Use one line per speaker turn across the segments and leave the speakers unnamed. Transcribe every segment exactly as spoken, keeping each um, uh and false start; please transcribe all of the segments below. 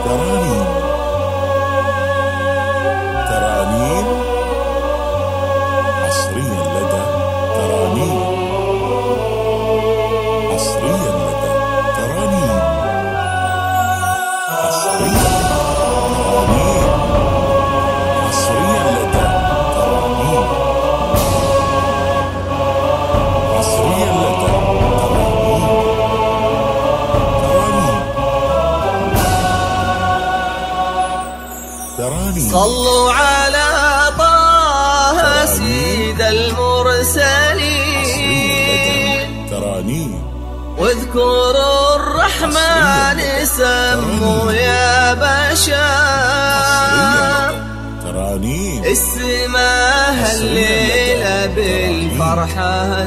ترانيم ترانيم حصريا لدى ترانيم حصريا لدى ترانيم حصريا ترانيم حصريا لدى ترانيم حصريا لدى ترانيم.
صلوا على طه سيد المرسلين
ترانيم
واذكروا الرحمن سموا يا بشر
ترانيم
السماء الليلة بالفرحة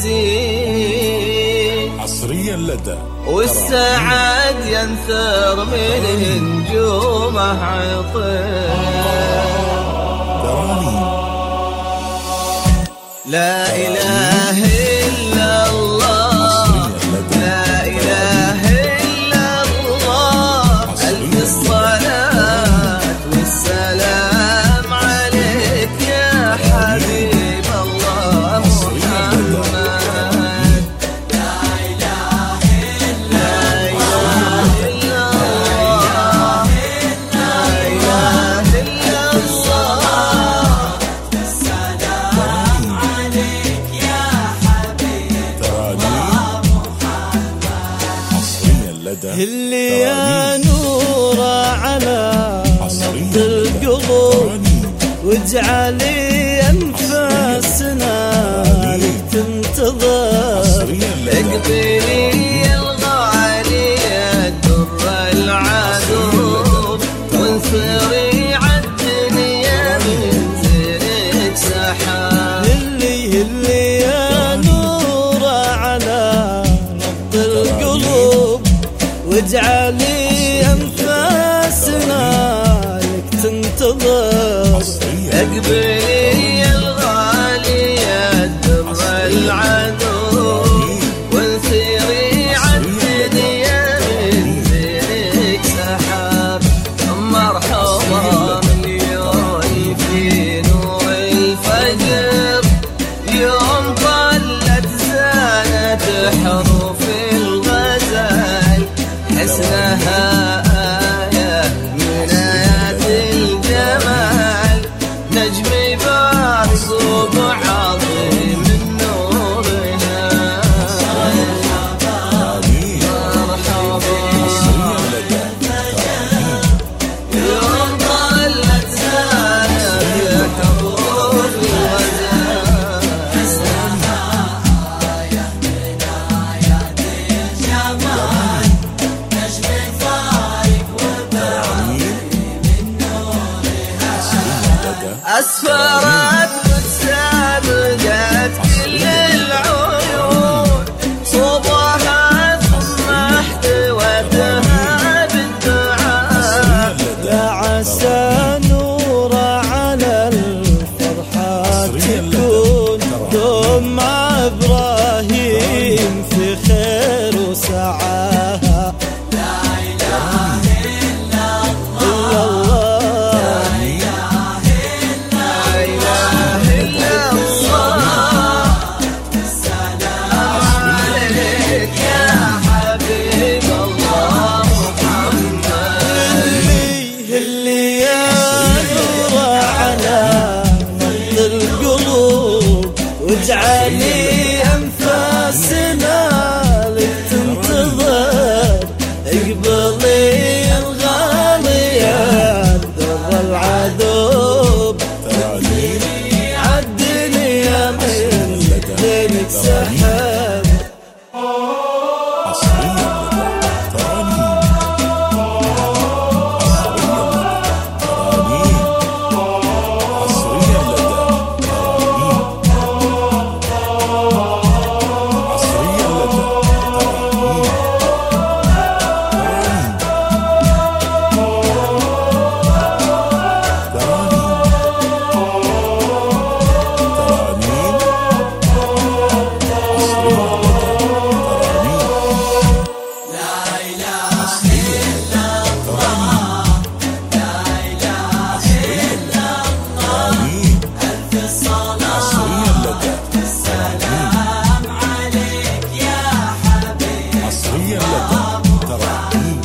تزين
حصريا لدى
والسعد ينثر من نجومه عطر. لا إله إلا الله لا إله إلا الله ألف الصلاة والسلام عليك يا حبيب الله محمد. لا إله إلا الله لا إله إلا الله السلام عليك يا حبيب الله محمد.
اللي يا نور على نبض القلوب واجعلي أنفاسنا لك تنتظر.
اقبلي الغالي الدر العذوب وانثري عالدنيا من زينك سحاب.
اللي اللي يا نور على نبض القلوب واجعلي أنفاسنا لك تنتظر.
اقبلي الغالي الدر العذوب وانثري عالدنيا من زينك سحاب. مرحبا مليون في نور الفجر يوم طلت زانت حروف الغزال حسنها آية من آيات الجمال نجمي بارق عظيم من نورها. مرحبا يوم طلت زانت حروف الغزال حسنها آية من آيات الجمال نجمي فارق وبارق من نورها. أسفرت وتسابقت كل العيون صوبها ثم احتوتها بالدعاء.
لا عسى نور على الفرحة تكون دوم مع إبراهيم في خير وسعاها.
لا إله إلا الله لا إله إلا الله
حصريا لدى ترانيم.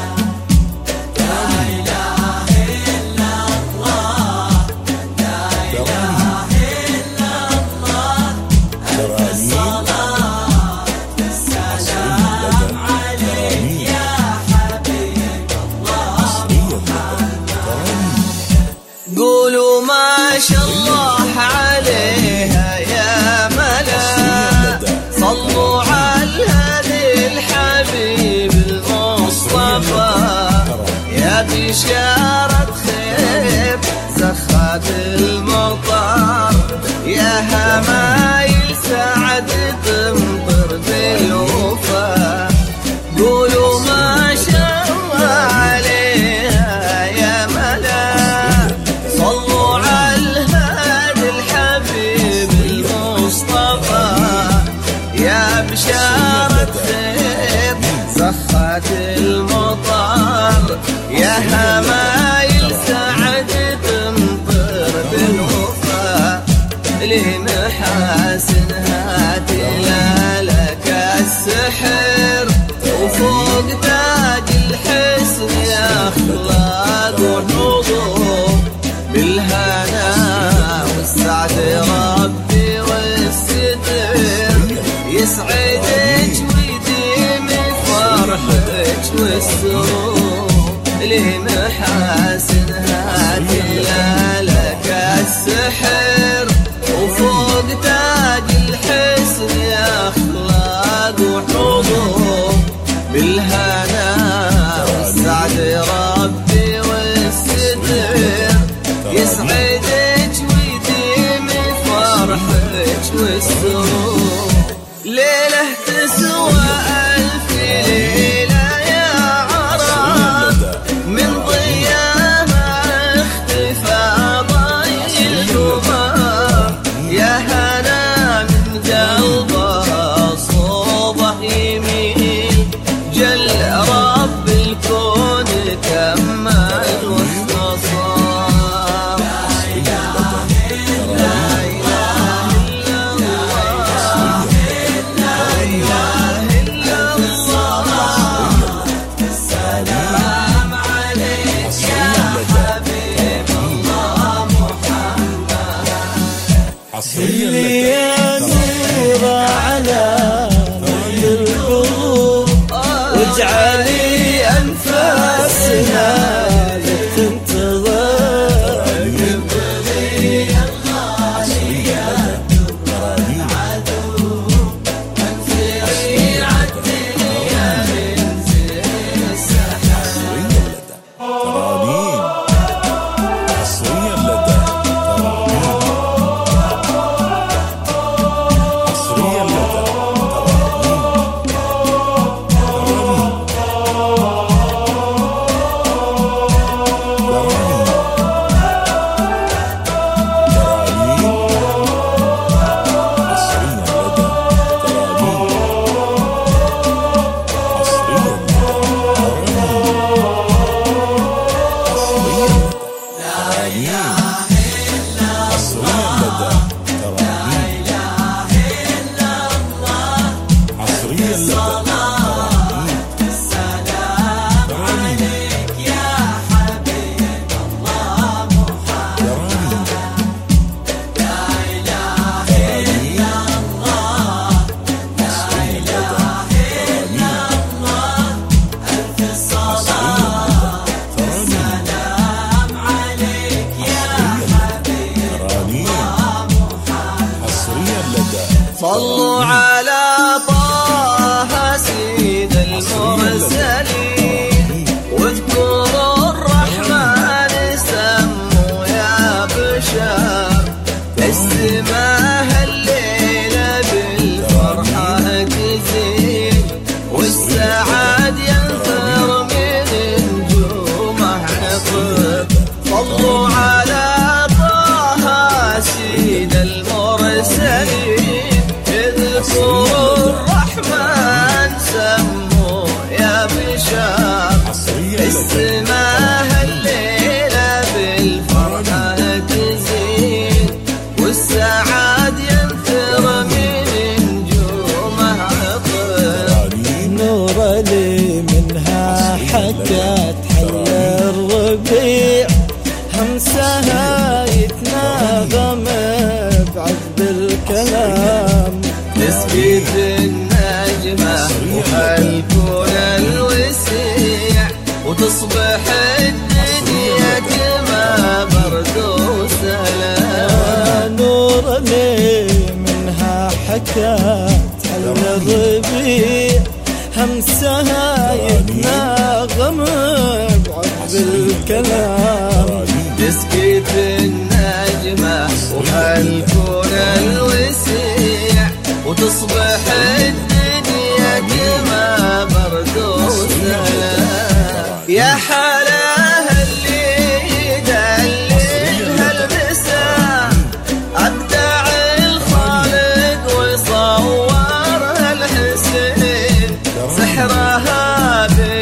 قولوا ما شاء الله عليها يا ملا، صلوا على الهادي الحبيب المصطفى، يا بشارة خير زخات المطر، يا همايل سعد تمطر بالوفا. قولوا ما شاء الله عليها يا ملا، صلوا على الهادي الحبيب المصطفى، يا بشارة خير زخات المطر، يا همايل سعد تمطر بالوفا. لمحاسنها تلالك السحر، وفوق تاج الحسن يا اخلاق ونضور، بالهنا والسعد ربي والستر، يسعدك ويديم فرحك والسرور. لمحاسنها تلالك السحر، وفوق تاج الحسن يا اخلاق وحضور، بالهنا والسعد ربي والستر، يسعدك ويديم فرحك والسرور. ليلة تسوى ألف ليلة يا عرب، من ضياها اختفى ضي الهمام، يا هنا من قلبها صوبه يميل، جل رب الكون كمل واختصار. لا إله إلا الله، لا إله إلا الله، السلام عليك يا حبيب الله محمد.
حصريا لدى
يا نور على نور القلوب، واجعلي أنفاسنا لك تنتظر، يبغي الغالية در العدو، انفري عالدنيا من زين السحاب.
ترانيم. حصريا لدى ترانيم. حصريا لدى
صلوا على طه سيد المرسلين، واذكروا الرحمن سموا يا بشر، السماء الليلة بالفرحة تزين، والسعاد ينثر من نجومه عطر. صلوا على طه سيد المرسلين، اذكروا الرحمن سموا يا بشر، السماء الليلة بالفرحة تزين، والسعاد ينثر من نجومه عطر.
نور لي منها حكت حل الربيع همسها يتناغم بعذب الكلام
تسكت النجمة وهالكون الوسيع وتصبح الدنيا كما برد وسلام
نور لي منها حكت حل الربيع همسها يتناغم بعذب الكلام
تسكت النجمة وهالكون الوسيع وتصبح الدنيا كما برد وسلام يا حلاها اللي يدللها المساء أبدع الخالق وصورها الحسين سحرها